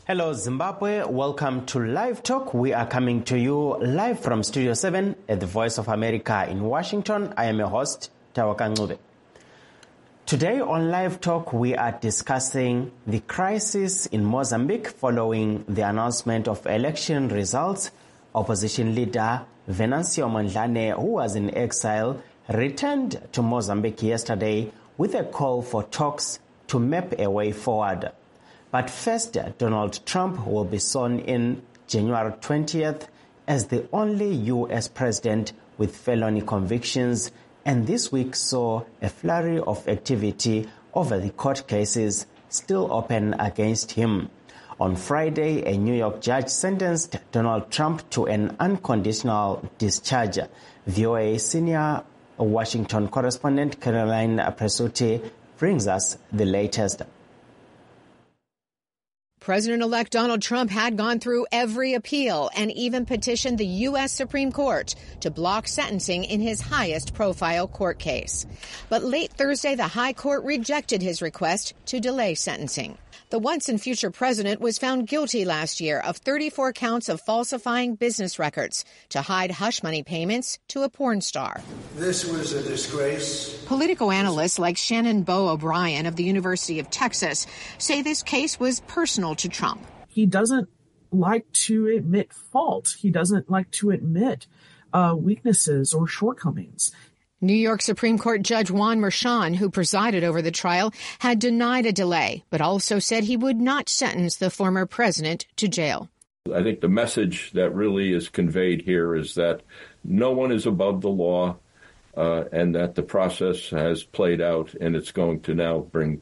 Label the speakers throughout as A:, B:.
A: Hello Zimbabwe, welcome to Live Talk. We are coming to you live from Studio 7 at the Voice of America in Washington. I am your host, Tawaka Ncube. Today on Live Talk, we are discussing the crisis in Mozambique following the announcement of election results. Opposition leader Venancio Mondlane, who was in exile, returned to Mozambique yesterday with a call for talks to map a way forward. But first, Donald Trump will be sworn in January 20th as the only U.S. president with felony convictions, and this week saw a flurry of activity over the court cases still open against him. On Friday, a New York judge sentenced Donald Trump to an unconditional discharge. VOA senior Washington correspondent Caroline Presutti brings us the latest.
B: President-elect Donald Trump had gone through every appeal and even petitioned the U.S. Supreme Court to block sentencing in his highest-profile court case. But late Thursday, the High Court rejected his request to delay sentencing. The once-and-future president was found guilty last year of 34 counts of falsifying business records to hide hush money payments to a porn star.
C: This was a disgrace.
B: Political analysts like Shannon Bo O'Brien of the University of Texas say this case was personal to Trump.
D: He doesn't like to admit fault. He doesn't like to admit weaknesses or shortcomings.
B: New York Supreme Court Judge Juan Merchan, who presided over the trial, had denied a delay, but also said he would not sentence the former president to jail.
E: I think the message that really is conveyed here is that no one is above the law, and that the process has played out, and it's going to now bring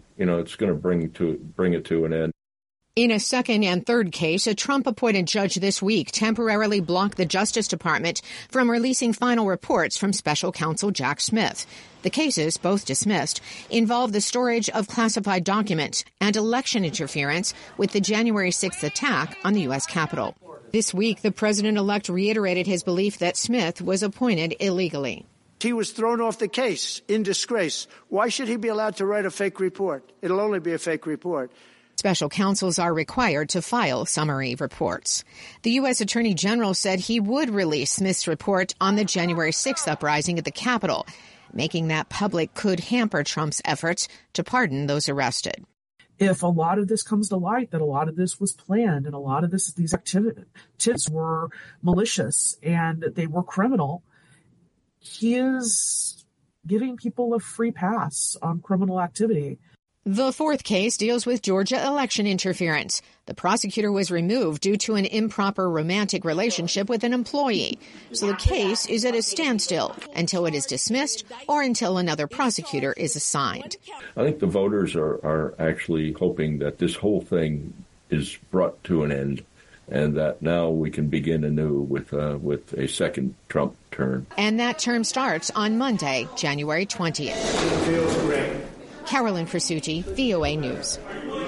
E: it to an end.
B: In a second and third case, a Trump-appointed judge this week temporarily blocked the Justice Department from releasing final reports from special counsel Jack Smith. The cases, both dismissed, involve the storage of classified documents and election interference with the January 6th attack on the U.S. Capitol. This week, the president-elect reiterated his belief that Smith was appointed illegally.
C: He was thrown off the case in disgrace. Why should he be allowed to write a fake report? It'll only be a fake report.
B: Special counsels are required to file summary reports. The U.S. Attorney General said he would release Smith's report on the January 6th uprising at the Capitol. Making that public could hamper Trump's efforts to pardon those arrested.
D: If a lot of this comes to light, that a lot of this was planned and a lot of these activities were malicious and they were criminal, he is giving people a free pass on criminal activity.
B: The fourth case deals with Georgia election interference. The prosecutor was removed due to an improper romantic relationship with an employee. So the case is at a standstill until it is dismissed or until another prosecutor is assigned.
E: I think the voters are actually hoping that this whole thing is brought to an end and that now we can begin anew with a second Trump term.
B: And that term starts on Monday, January 20th.
C: It feels great.
B: Carolyn Presutti, VOA News.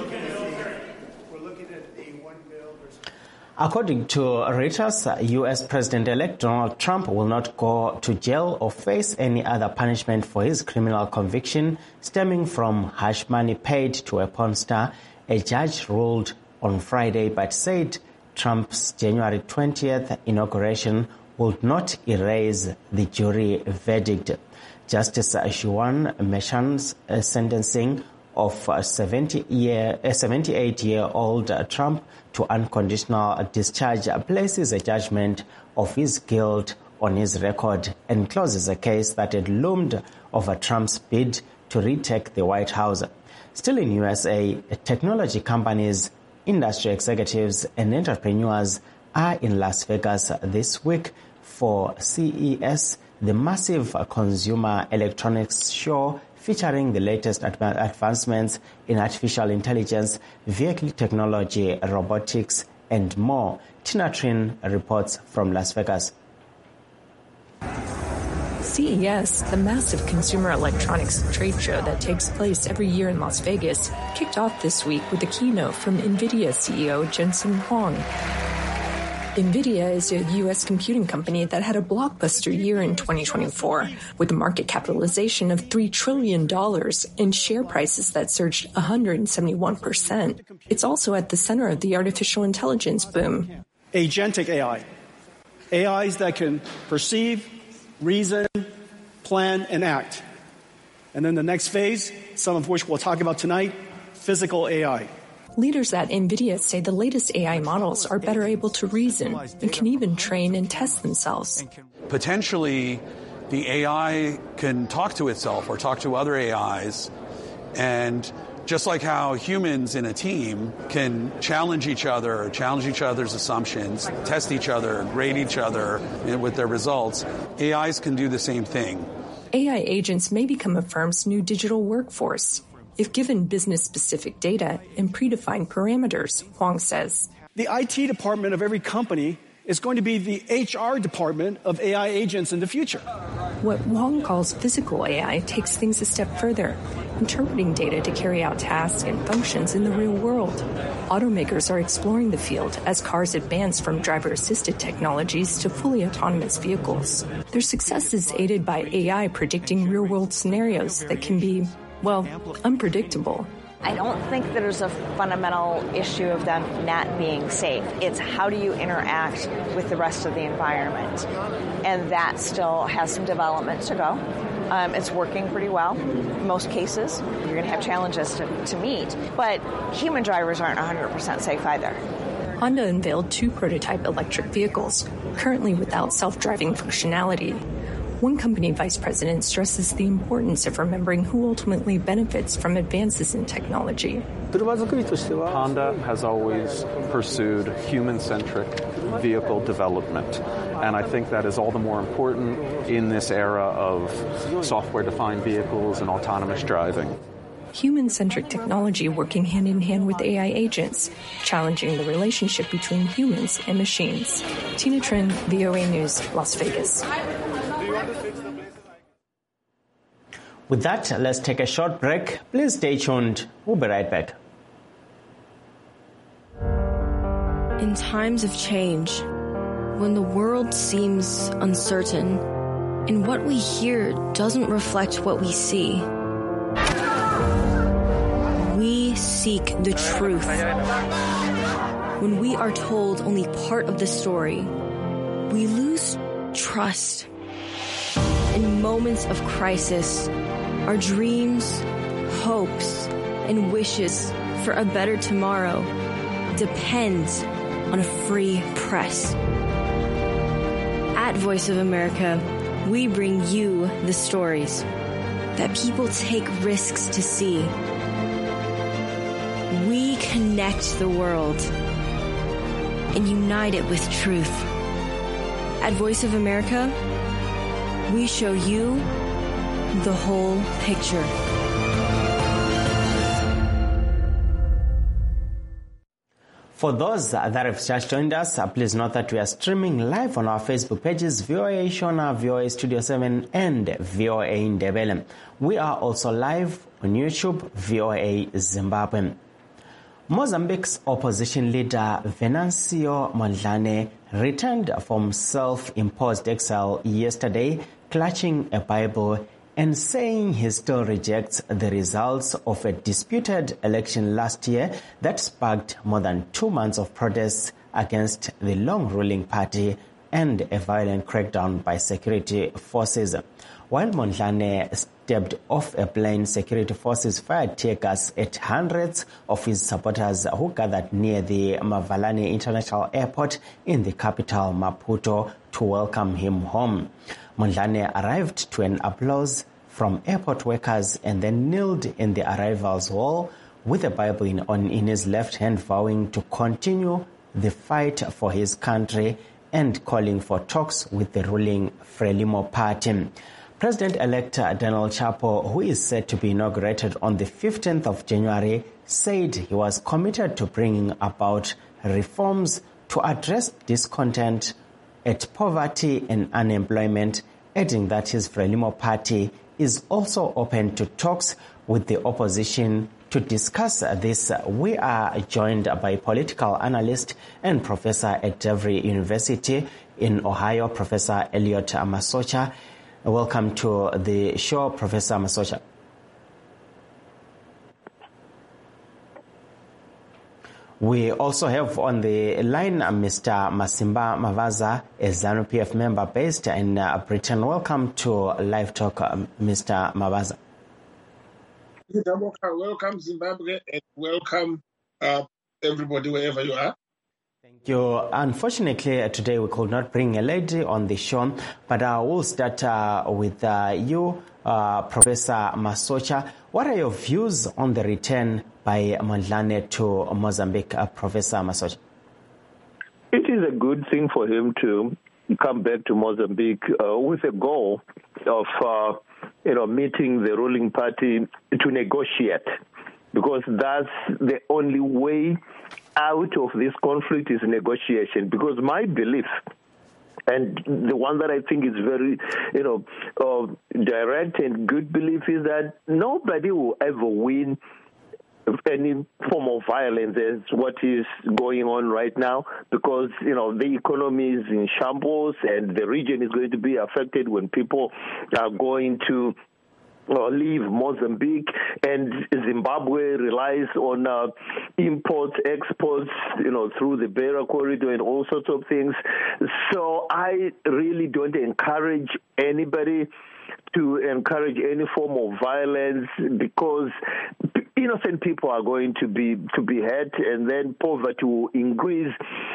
A: According to Reuters, U.S. President-elect Donald Trump will not go to jail or face any other punishment for his criminal conviction stemming from hush money paid to a porn star. A judge ruled on Friday but said Trump's January 20th inauguration would not erase the jury verdict. Justice Juan Merchan's sentencing of 78-year-old Trump to unconditional discharge places a judgment of his guilt on his record and closes a case that had loomed over Trump's bid to retake the White House. Still in USA, technology companies, industry executives, and entrepreneurs are in Las Vegas this week for CES, the massive consumer electronics show featuring the latest advancements in artificial intelligence, vehicle technology, robotics, and more. Tina Trin reports from Las Vegas.
F: CES, the massive consumer electronics trade show that takes place every year in Las Vegas, kicked off this week with a keynote from NVIDIA CEO Jensen Huang. NVIDIA is a U.S. computing company that had a blockbuster year in 2024, with a market capitalization of $3 trillion and share prices that surged 171%. It's also at the center of the artificial intelligence boom.
G: Agentic AI. AIs that can perceive, reason, plan, and act. And then the next phase, some of which we'll talk about tonight, physical AI.
F: Leaders at NVIDIA say the latest AI models are better able to reason and can even train and test themselves.
H: Potentially, the AI can talk to itself or talk to other AIs, and just like how humans in a team can challenge each other, challenge each other's assumptions, test each other, grade each other with their results, AIs can do the same thing.
F: AI agents may become a firm's new digital workforce if given business-specific data and predefined parameters, Huang says.
G: The IT department of every company is going to be the HR department of AI agents in the future.
F: What Huang calls physical AI takes things a step further, interpreting data to carry out tasks and functions in the real world. Automakers are exploring the field as cars advance from driver-assisted technologies to fully autonomous vehicles. Their success is aided by AI predicting real-world scenarios that can be, well, unpredictable.
I: I don't think that there's a fundamental issue of them not being safe. It's how do you interact with the rest of the environment? And that still has some development to go. It's working pretty well in most cases. You're going to have challenges to meet, but human drivers aren't 100% safe either.
F: Honda unveiled 2 prototype electric vehicles, currently without self-driving functionality. One company vice president stresses the importance of remembering who ultimately benefits from advances in technology.
J: Honda has always pursued human-centric vehicle development, and I think that is all the more important in this era of software-defined vehicles and autonomous driving.
F: Human-centric technology working hand-in-hand with AI agents, challenging the relationship between humans and machines. Tina Trin, VOA News, Las Vegas.
A: With that, let's take a short break. Please stay tuned. We'll be right back.
K: In times of change, when the world seems uncertain and what we hear doesn't reflect what we see, we seek the truth. When we are told only part of the story, we lose trust. In moments of crisis, our dreams, hopes, and wishes for a better tomorrow depend on a free press. At Voice of America, we bring you the stories that people take risks to see. We connect the world and unite it with truth. At Voice of America, we show you the whole picture.
A: For those that have just joined us, please note that we are streaming live on our Facebook pages, VOA Shona, VOA Studio 7, and VOA Ndebele. We are also live on YouTube, VOA Zimbabwe. Mozambique's opposition leader Venancio Mondlane returned from self-imposed exile yesterday, clutching a Bible and saying he still rejects the results of a disputed election last year that sparked more than 2 months of protests against the long-ruling party and a violent crackdown by security forces. While Mondlane stepped off a plane, security forces fired tear gas at hundreds of his supporters who gathered near the Mavalane International Airport in the capital, Maputo, to welcome him home. Mondlane arrived to an applause from airport workers and then kneeled in the arrivals hall with a Bible in his left hand, vowing to continue the fight for his country and calling for talks with the ruling Frelimo party. President-elect Daniel Chapo, who is set to be inaugurated on the 15th of January, said he was committed to bringing about reforms to address discontent at poverty and unemployment, adding that his Frelimo party is also open to talks with the opposition To discuss this, we are joined by political analyst and professor at Every University in Ohio, Professor Elliot Masocha. Welcome to the show, Professor Masocha. We also have on the line Mr. Masimba Mavaza, a ZANU-PF member based in Britain. Welcome to Live Talk, Mr. Mavaza.
L: Welcome Zimbabwe, and welcome everybody wherever you are.
A: Thank you. Unfortunately, today we could not bring a lady on the show, but I will start with you, Professor Masocha. What are your views on the return by Mondlane to Mozambique, Professor Masocha?
M: It is a good thing for him to come back to Mozambique with a goal of meeting the ruling party to negotiate, because that's the only way out of this conflict is negotiation. Because my belief, and the one that I think is very, direct and good belief, is that nobody will ever win any form of violence as what is going on right now, because, the economy is in shambles and the region is going to be affected when people are going to leave Mozambique, and Zimbabwe relies on imports, exports, through the Beira corridor and all sorts of things. So I really don't encourage anybody to encourage any form of violence, because innocent people are going to be hurt, and then poverty will increase.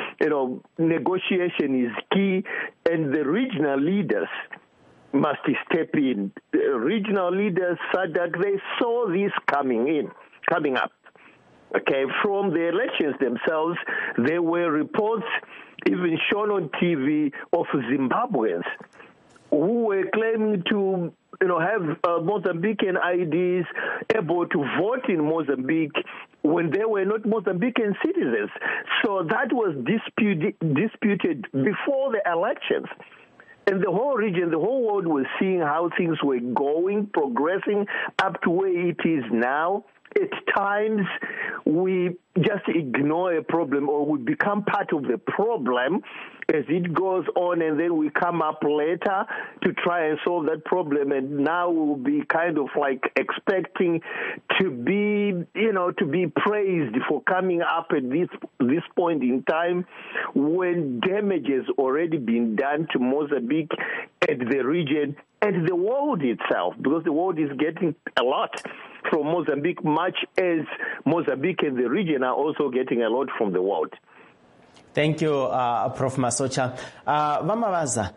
M: Negotiation is key, and the regional leaders must step in. Regional leaders, SADC, they saw this coming up. Okay, from the elections themselves, there were reports even shown on TV of Zimbabweans who were claiming to have Mozambican IDs, able to vote in Mozambique when they were not Mozambican citizens. So that was disputed before the elections. And the whole region, the whole world was seeing how things were going, progressing up to where it is now. At times, we just ignore a problem, or we become part of the problem as it goes on, and then we come up later to try and solve that problem. And now we'll be kind of like expecting to be praised for coming up at this point in time, when damage has already been done to Mozambique and the region and the world itself, because the world is getting a lot from Mozambique, much as Mozambique and the region are also getting a lot from the world.
A: Thank you, Prof. Masocha. Vamavaza,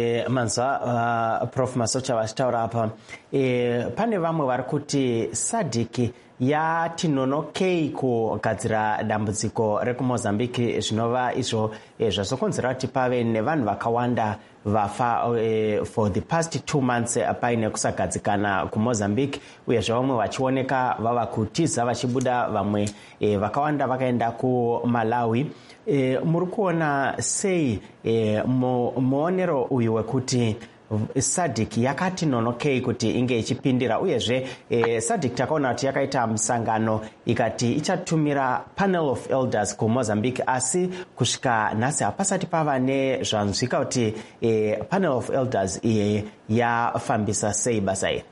A: manzwa Prof. Masocha vachitaura apa. Pane vamwe vari kuti SADC yati nonokei kugadzira dambudziko rekumozambique, zvinova izvo zvazokonzera kuti pave nevanhu vakawanda vafa for the past 2 months paine kusagadzikana kumozambique, uyezve vamwe vachioneka vava kutiza vachibuda, vamwe vakawanda vakaenda kuMalawi. Muri kuona sei muonero uyu wekuti SADC yakati nonokei kuti inge ichipindira, uyezve SADC takaona kuti yakaita musangano ikati ichatumira panel of elders kuMozambique, asi kusvika nhasi hapasati pava nezvanzwika kuti panel of elders iye yafambisa sei basa iri.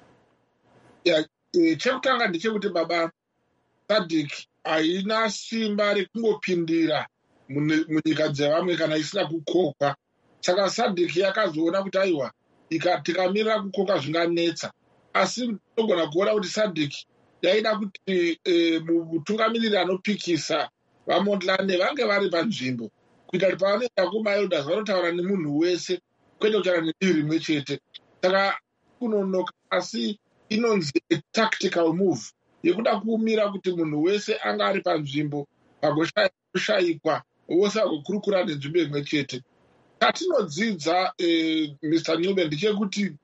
L: Chekutanga ndechekuti baba, SADC haina simba rekungopindira munyika dzevamwe kana isina kukoka. Saka SADC yakazoona kuti aiwa tikamirira kukoka zvinganetsa, asi togona kuona kuti SADC yaida kuti mutungamiriri anopikisa vaMondlane vange vari panzvimbo, kuita kuti pavanoenda kumaelders vanotaura nemunhu wese, kwete kutaura nedii rimwe chete. Saka kunonoka, asi inonzi tactical move yekuda kuumira kuti munhu wese anga ari panzvimbo pagoshayikwa, vose vagokurukura nenzvimbo imwe chete. Tatinodzidza Mr. Nyube ndechekuti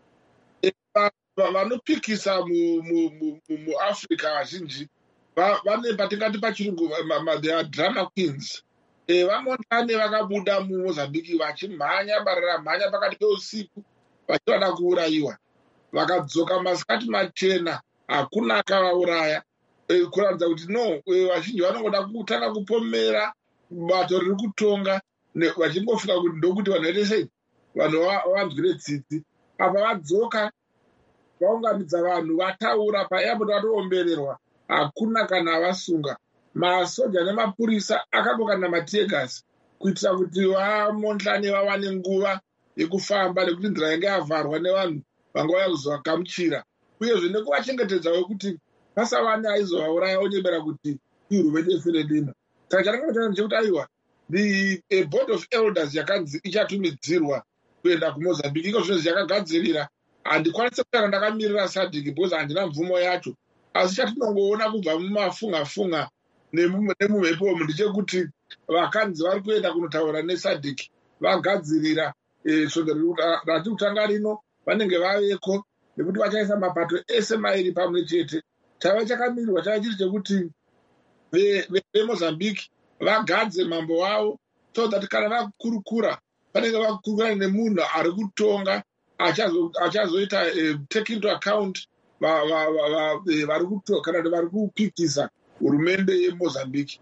L: vanopikisa muAfrica vazhinji vane patingati pachirungu they are drama queens. VaMondlane vakabuda muMozambique vachimhanya pakati peusiku vachivada kuurayiwa, vakadzoka masikati machena hakuna akavauraya, kuratidza kuti no, vazhinji vanongoda kutanga kupomera bato riri kutonga vachingofika kuti ndokuti vanhu vaite sei, vanhu vanzwire tsitsi. Apa vadzoka vaunganidza vanhu vataura payapo vatoombererwa, hakuna kana vasunga. Masoja nemapurisa akangokanda mategasi kuitira kuti vamonhlane vawane nguva yekufamba, nekuti nzira yange yavharwa nevanhu vanga vauya kuzovakamuchira, uyezve nekuvachengetedzawo kuti pasava neaizovauraya onyebera kuti ihurumende yeFRELIMO. Saka chandakataura ndechekuti aiwa, the board of elders yakanzi ichatumidzirwa kuenda kuMozambique, iko zvinhu zvakagadzirira. Handikwanise kutaura ndakamirira SADC because handina mvumo yacho, asi chatinongoona kubva mumafunga-funga nemumhepo umu ndechekuti vakanzi vari kuenda kunotaura neSADC vagadzirira svondo rati kutanga rino vanenge vaveko, nekuti vachaisa mapato ese mairi pamwe chete. Chava chakamirirwa chava chiri chekuti veMozambique vagadze mambo wavo, so that kana vakurukura vanenge vakurukura nemunhu ari kutonga achazoita take into account vari kutonga kana vari kupikisa hurumende yeMozambique.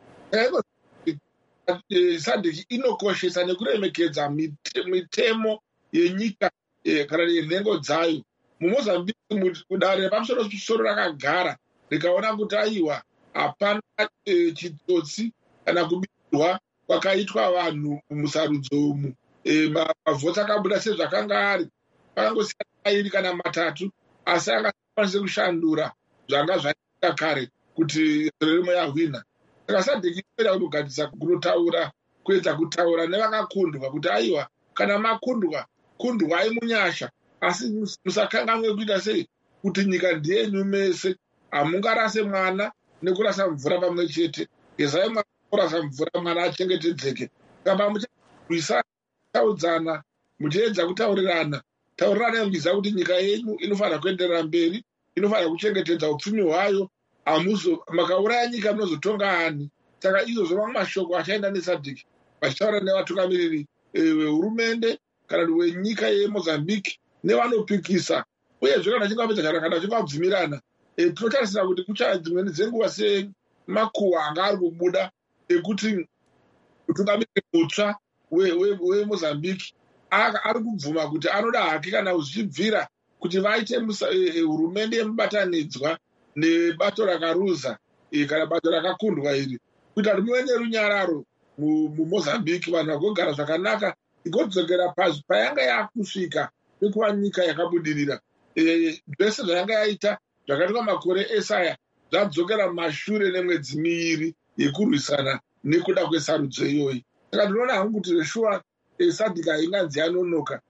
L: SADC inokoshesa nekuremekedza mitemo yenyika kana yenhengo dzayo. MuMozambique kudare repamusoro rakagara rikaona kuti aiwa hapana chitsotsi kana kubirwa kwakaitwa vanhu musarudzo umu, mavhotsi akabuda sezvakanga ari, pakangosiyana mairi kana matatu, asi angakwanise kushandura zvanga zvaita kare kuti FRELIMO yahwina. Saka SADC inoenda kunogadzisa kunotaura, kuedza kutaura nevakakundwa kuti aiwa, kana makundwa, kundwai munyasha, asi musakanganwe kuita sei kuti nyika ndiyenyu mese, hamungarase mwana nekurasa mvura pamwe chete. Gezai mwana kurasa mvura, mwana achengetedzeke. Kamba muchaisa taudzana, muchiedza kutaurirana, taurirana muchiziva kuti nyika yenyu inofanira kuenderera mberi, inofanira kuchengetedza upfumi hwayo. Makauraya nyika munozotonga ani? Saka izvozvo mamwe mashoko achaenda neSADC vachitaura nevatungamiriri vehurumende kana wenyika yeMozambique nevanopikisa, uyezve kana chingapedza kana chingabvumirana, tinotarisira kuti kuchadzimweni dzenguva semakuhwa anga ari kubuda ekuti mutungamiriri mutsva weMozambique ari kubvuma kuti anoda hake kana zvichibvira kuti vaite hurumende yemubatanidzwa nebato rakaruza kana bato rakakundwa iri, kuita kuti muve nerunyararo muMozambique, vanhu vagogara zvakanaka, igodzokera payanga yakusvika nekuva nyika yakabudirira. Zvese zvayanga yaita zvakaitwa makore esaya zvadzokera mashure nemwedzi miiri yekurwisana nekuda kwesarudzo iyoyi. Saka ndinoona hangu kuti reshuwa SADC hainganzi yanonoka,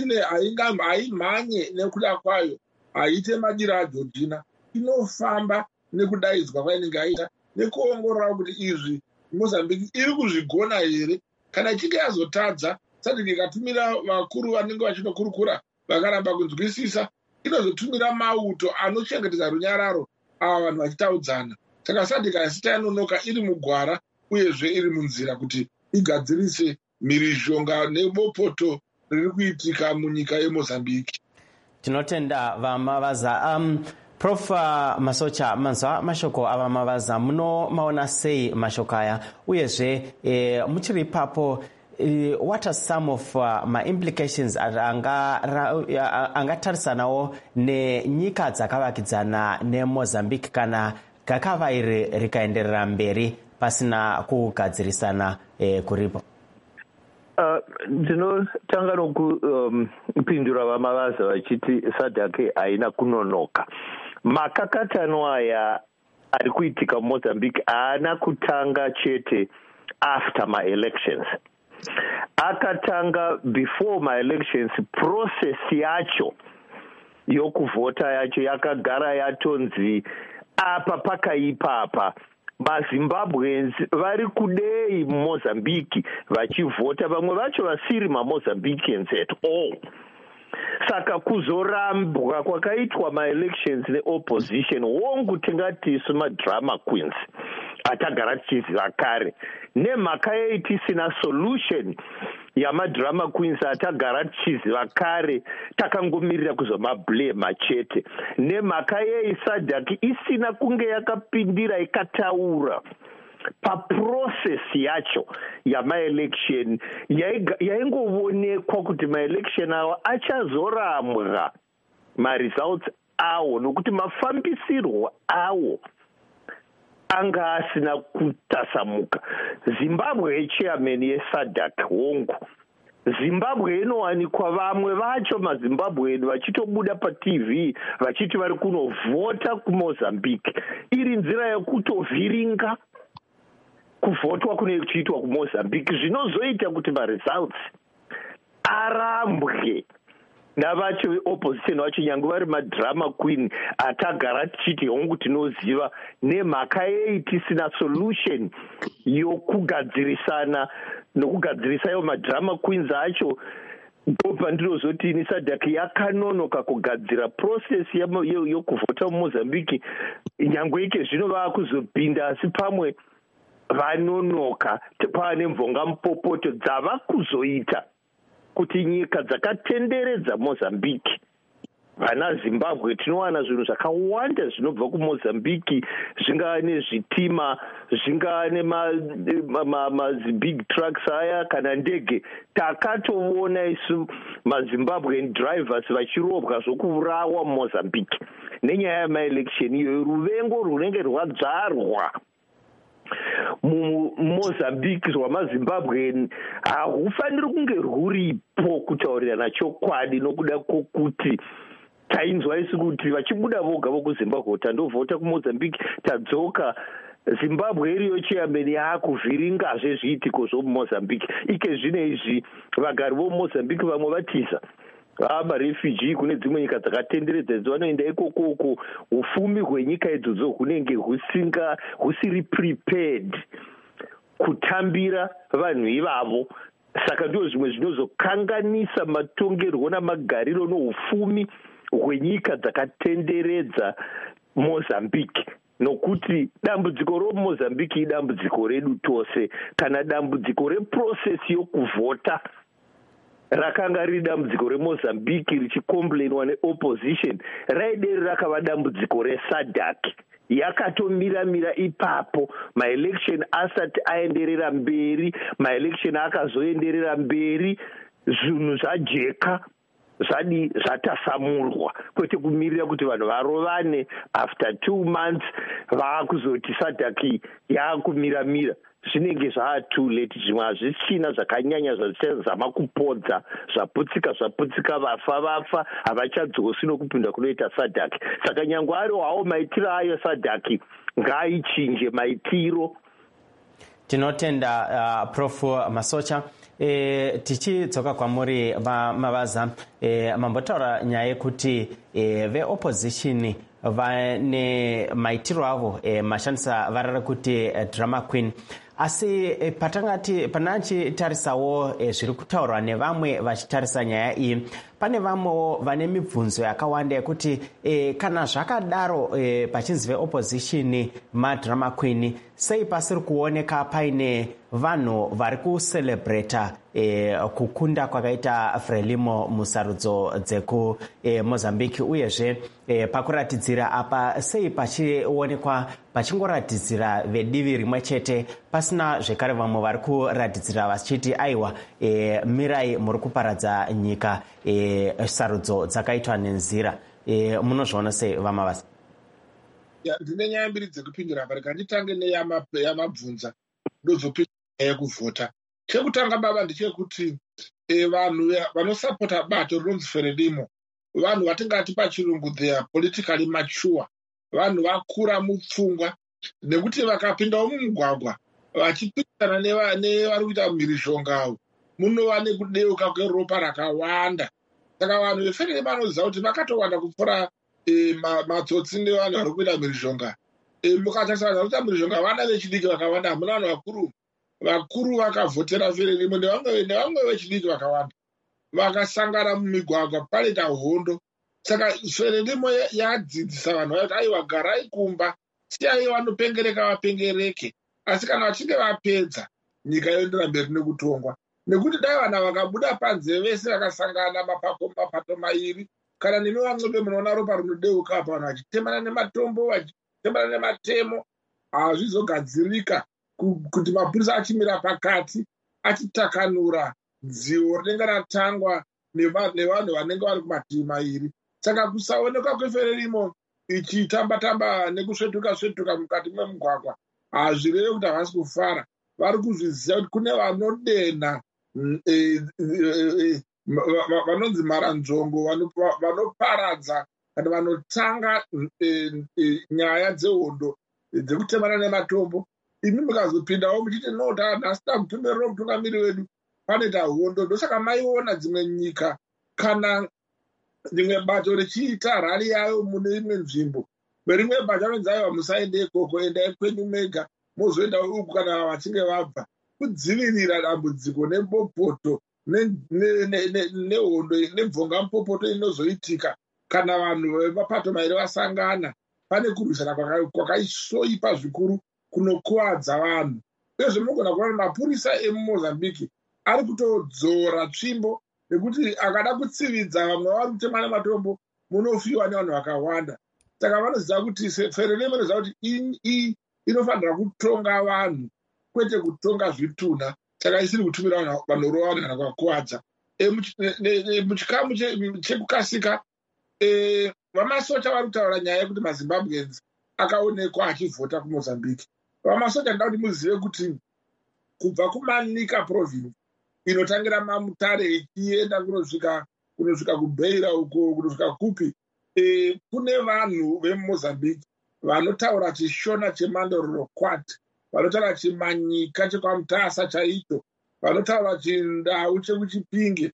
L: haimhanye nekuda kwayo, haiite madiro aJorgina, inofamba nekudaidzwa kwainenge yaita nekuongorora kuti izvi Mozambique iri kuzvigona here. Kana ichinge yazotadza, SADC ikatumira vakuru vanenge vachinokurukura vakaramba kunzwisisa, inozotumira mauto anochengetedza runyararo ava vanhu vachitaudzana. Saka SADC haisita yanonoka, iri mugwara uyezve iri munzira kuti igadzirise mhirizhonga nebopoto riri kuitika munyika yeMozambique.
A: Tinotenda vamavaza. Prof Masocha, manzwa mashoko ava mavaza, munomaona sei mashoko aya, uyezve muchiri ipapo, what are some of ma-implications angatarisanawo nenyika dzakavakidzana neMozambique kana gakava iri rikaenderera mberi pasina kugadzirisana kuripo?
M: Ndinotanga nokupindura vamavaza vachiti SADC haina kunonoka. Makakatano aya ari kuitika muMozambique haana kutanga chete after my-elections. Akatanga before my-elections. Process yacho yokuvhota yacho yakagara yatonzi apa pakaipapa. MaZimbabweans vari kudei muMozambique vachivhota, vamwe vacho vasiri maMozambicans at all. Saka kuzorambwa kwakaitwa ma-elections neopposition wongu tingati sema-drama queens atagara tichiziva kare, nemhaka yeitisina solution yamadrama queens atagara tichiziva kare takangomirira kuzomablema chete, nemhaka yei SADC isina kunge yakapindira ikataura paprocess yacho yamaelection yaingovonekwa kuti maelection awo achazoramwa maresults awo nokuti mafambisirwo awo anga asina kutasamuka. Zimbabwe chairman yeSADC hongu, Zimbabwe inowanikwa vamwe vacho maZimbabwe vachitobuda paTV vachiti vari kunovhota kuMozambique, iri nzira yekutovhiringa kuvhotwa kunoitwa kuMozambique, zvinozoita kuti maresults arambwe navacho veopposition vacho nyange vari madrama queen atagara tichiti hongu tinoziva nemhaka yei tisina solution yokugadzirisana nokugadzirisa iwo madrama queens acho. Ndobva ndinozoti ini SADC yakanonoka kugadzira process yokuvhota muMozambique, nyange ike zvino vaakuzopinda asi pamwe vanonoka, pane mvonga mupopoto dzava kuzoita kuti nyika dzakatenderedza Mozambique, vana Zimbabwe tinowana zvinhu zvakawanda zvinobva kuMozambique, zvingava nezvitima, zvingava nemabig trucks aya kana ndege. Takatoona isu maZimbabwean drivers vachirobwa zvokuurawa muMozambique nenyaya yamaelection iyoyo. Ruvengo runenge rwadzvarwa muMozambique rwamaZimbabwe hahufaniri kunge rwuripo kutaurirana chokwadi, nokuda kwokuti tainzwa isu kuti vachibuda voga vokuZimbabwe tandovhota kuMozambique tadzoka, Zimbabwe iriyo chairman yaakuvhiringazve zviitiko zvomuMozambique. Ike zvine izvi vagari vomuMozambique vamwe vatiza marefugee kune dzimwe nyika dzakatenderedza idzo vanoenda ikokoko, ufumi hwenyika idzodzo hunenge husiri prepared kutambira vanhu ivavo. Saka ndio zvimwe zvinozokanganisa matongerwo namagariro noufumi hwenyika dzakatenderedza Mozambique, nokuti dambudziko roMozambique idambudziko redu tose. Kana dambudziko reprocess yokuvhota rakanga riri dambudziko reMozambique richikomplainwa neopposition, raideri rakava dambudziko reSADC. Yakatomira ipapo maelection asati aenderera mberi, maelection akazoenderera mberi, zvinhu zvajeka zvatasamurwa, kwete kumirira kuti vanhu varovane after 2 months vaakuzoti SADC yaakumiramira. Zvinenge too late. Zvimwe hazvisina zvakanyanya zvazama kupodza, zvaputsika vafa havachadzosi nokupinda kunoita SADC. Saka nyange ari hawo maitiro ayo SADC ngaichinje maitiro.
A: Tinotenda Prof Masocha. Tichidzoka kwamuri Mavaza, mambotaura nyaya yekuti veopposition vane maitiro avo mashandisa varara kuti drama queen, asi panachitarisawo zviri kutaurwa nevamwe vachitarisa nyaya iyi, pane vamwewo vane mibvunzo yakawanda yekuti kana zvakadaro pachinzi veopposition madrama queen, sei pasiri kuoneka paine vanhu vari kucelebrata kukunda kwakaita Frelimo musarudzo dzekuMozambique, uyezve pakuratidzira apa sei pachionekwa pachingoratidzira vedivi rimwe chete, pasina zvekare vamwe vari kuratidzira vachiti aiwa mirai muri kuparadza nyika, sarudzo dzakaitwa nenzira. Munozviona sei Vamavasa?
L: Ndine nyaya mbiri dzekupindura apa, rega nditange neyamabvunza ndozopindura yekuvhota. Chekutanga baba ndechekuti vanhu vanosapota bato rinonzi Frelimo vanhu vatingati pachirungu they are politically mature, vanhu vakura mupfungwa, nekuti vakapindawo mumugwagwa vachipindana nevari kuita mhirizhongawo munova nekudeuka kweropa rakawanda. Saka vanhu veFrelimo vanoziva kuti vakatowanda kupfuura matsotsi nevanhu vari kuita mhirizhonga. Mukatarisa vanhu vari kuita mhirizhonga vana vechidiki vakawanda, hamuna vanhu vakuru vakavhotera Frelimo nevamwe vechidiki vakawanda vakasangana mumigwagwa panoita hondo. Saka Frelimo yadzidzisa vanhu kuti aiwa garai kumba, siyai vanopengereka vapengereke, asi kana vachinge vapedza nyika yoendera mberi nekutongwa. nekuti dai vana vakabuda panze vese vakasangana mapato mairi kana nemi Vancube munoona ropa rinodeuka apa vanhu vachitemana nematombo vachitemana nematemo hazvizogadzirika kuti mapurisa achimira pakati achitakanura dzivo rinenge ratangwa nevanhu vanenge vari kumativi mairi. Saka kusaonekwa kweFrelimo ichitamba-tamba nekusvetuka mukati memugwagwa hazvirevi kuti havasi kufara. Vari kuzviziva kuti kune vanodenha vanonzi mharanzvongo vanoparadza kana vanotanga nyaya dzehondo dzekutemana nematombo. Imi mukazopindawo muchiti nhasi tamutumira mutungamiri wedu panoita hondo. Ndosaka maiona dzimwe nyika kana rimwe bato richiita rari yayo mune imwe nzvimbo, verimwe bato anonzi aiwa musaende ikoko, endai kwenyu mega, mozoenda uku kana vachinge vabva, kudzivirira dambudziko nembopoto nehondo nemvonga mupopoto inozoitika kana vanhu vemapato mairi vasangana. Pane kurwisana kwakaishoipa zvikuru kunokuwadza vanhu. Uyezve munogona kuona mapurisa emuMozambique ari kutodzora tsvimbo nekuti akada kutsividza vamwe vari kutemana matombo munofiwa nevanhu vakawanda. Saka vanoziva kuti Frelimo inoziva kuti inofanira kutonga vanhu kwete kutonga zvitunha. Saka isiri kutumira vanorova kana kwakakuwadza. Muchikamu chekukasika vamasocha vari kutaura nyaya yekuti maZimbabweans akaonekwa achivhota kuMozambique. Vamasocha ndoda kuti muzive kuti kubva kuManica province inotangira maMutare ichienda kunosvika kuBeira uko kunosvika kupi, kune vanhu veMozambique vanotaura chishona cheMandororo Kwati, vanotaura chiManyika chekwaMutasa chaito, vanotaura chindau chekuChipinge.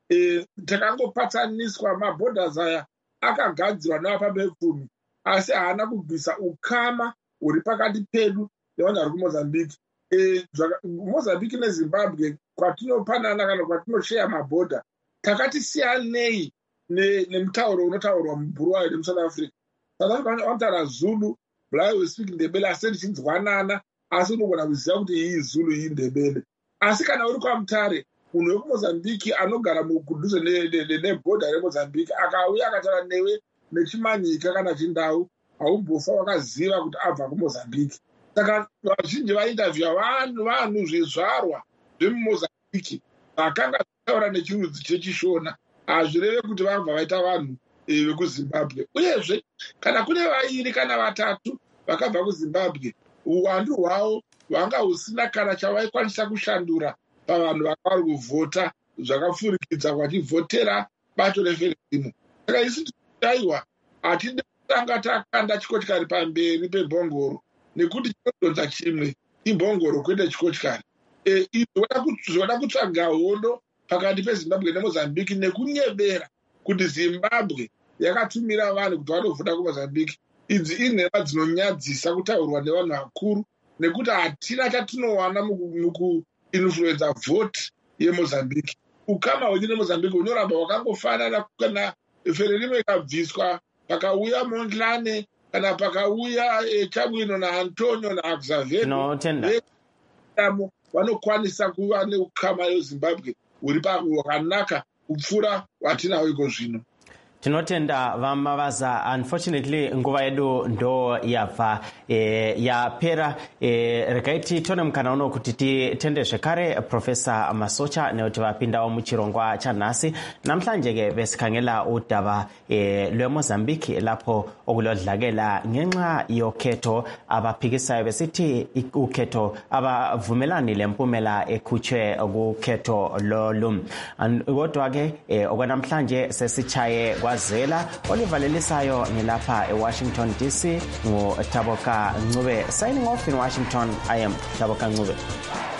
L: Takangopatsaniswa mabhodhas aya akagadzirwa nevapambepfumi, asi haana kubvisa ukama huri pakati pedu nevanhu vari kuMozambique. Mozambique neZimbabwe kwatinopanana kana kwatinosheya mabhodha takati siyanei nemutauro unotaurwa muBulawayo nemuSouth Africa. South Africa vanotaura Zulu, Bulawayo we speak Ndebele, asi tichinzwanana, asi unogona kuziva kuti iyi Zulu iyi Ndebele. Asi kana uri kwaMutare, munhu wekuMozambique anogara kudhuze nebhodha reMozambique akauya akataura newe nechiManyika kana chindau, haumbofa wakaziva kuti abva kuMozambique. Saka vazhinji vainterviewa vanhu zvizvarwa zvemuMozambique vakanga vataura nechirudzi chechishona, hazvireve kuti vabva vaita vanhu vekuZimbabwe. Uyezve kana kune vairi kana vatatu vakabva kuZimbabwe, uwandu hwavo hwanga husina kana chavaikwanisa kushandura pavanhu vanga vari kuvhota zvakapfurikidza vachivhotera bato reFrelimo. Saka isu taiwa hatidi kutanga takanda chikotyari pamberi pembongoro, nekuti chinodonza chimwe imbongoro kwete chikotyari. Zvoda kutsvaga hondo pakati peZimbabwe neMozambique nekunyebera kuti Zimbabwe yakatumira vanhu kuti vanovhota kuMozambique. Idzi inhema dzinonyadzisa kutaurwa nevanhu vakuru, nekuti hatina chatinowana mukuinfluenza vhoti yeMozambique. Ukama hwedu neMozambique hunoramba hwakangofanana kana Frelimo ikabviswa pakauya Mondlane kana pakauya Chamwino naAntonio naXavier vanokwanisa kuva neukama yeZimbabwe huri hwakanaka kupfuura watinawo iko zvino.
A: Tinotenda vamavaza. Unfortunately nguva yedu ndo yabva yapera. Rekaiti tone mukana uno kuti titende zvekare Profesa Masocha nekuti vapindawo muchirongwa chanhasi. Namhlanje besikhangela udaba lweMozambique lapho okulodlakela ngenxa yokhetho abaphikisayo besithi ukhetho abavumelani lempumela ekhutshwe kukhetho lolu. Kodwa ke okwanamhlanje sesichaye kwazela olivalelisayo ngilapha eWashington DC nguThaboka Ncube. Signing off in Washington, I am Thaboka Ncube.